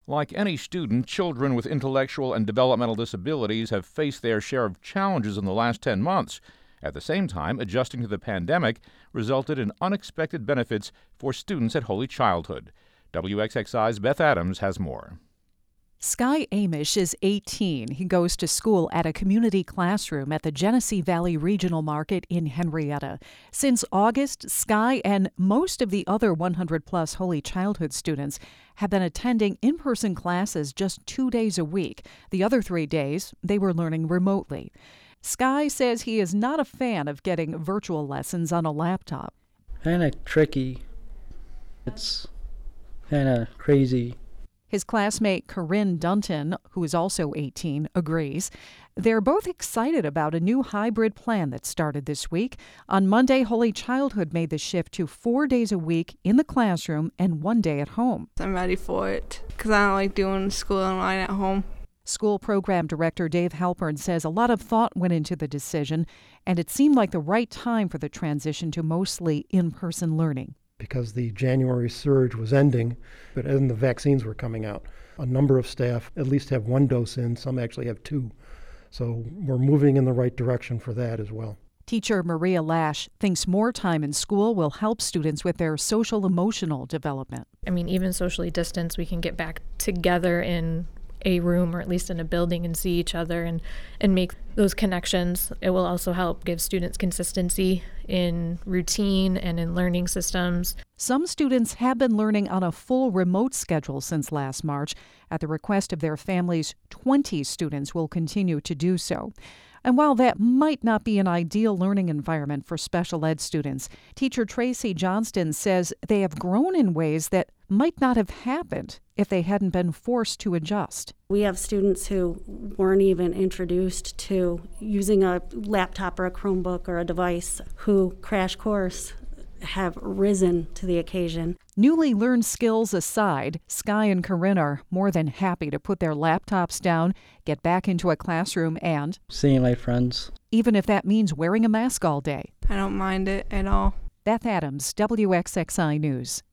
Like any student, children with intellectual and developmental disabilities have faced their share of challenges in the last 10 months. At the same time, adjusting to the pandemic resulted in unexpected benefits for students at Holy Childhood. WXXI's Beth Adams has more. Sky Amish is 18. He goes to school at a community classroom at the Genesee Valley Regional Market in Henrietta. Since August, Sky and most of the other 100-plus Holy Childhood students have been attending in-person classes just 2 days a week. The other 3 days, they were learning remotely. Sky says he is not a fan of getting virtual lessons on a laptop. Kind of tricky. It's kind of crazy. His classmate Corinne Dunton, who is also 18, agrees. They're both excited about a new hybrid plan that started this week. On Monday, Holy Childhood made the shift to 4 days a week in the classroom and 1 day at home. I'm ready for it because I don't like doing school online at home. School program director Dave Halpern says a lot of thought went into the decision, and it seemed like the right time for the transition to mostly in-person learning. Because the January surge was ending, but as the vaccines were coming out, a number of staff at least have 1 dose in, some actually have 2. So we're moving in the right direction for that as well. Teacher Maria Lash thinks more time in school will help students with their social-emotional development. I mean, even socially distanced, we can get back together in a room or at least in a building and see each other and make those connections. It will also help give students consistency in routine and in learning systems. Some students have been learning on a full remote schedule since last March. At the request of their families, 20 students will continue to do so. And while that might not be an ideal learning environment for special ed students, teacher Tracy Johnston says they have grown in ways that might not have happened if they hadn't been forced to adjust. We have students who weren't even introduced to using a laptop or a Chromebook or a device who crash course have risen to the occasion. Newly learned skills aside, Sky and Corinne are more than happy to put their laptops down, get back into a classroom, and seeing my friends. Even if that means wearing a mask all day. I don't mind it at all. Beth Adams, WXXI News.